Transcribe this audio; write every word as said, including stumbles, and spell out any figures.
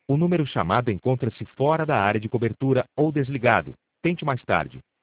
O número chamado encontra-se fora da área de cobertura ou desligado. Tente mais tarde.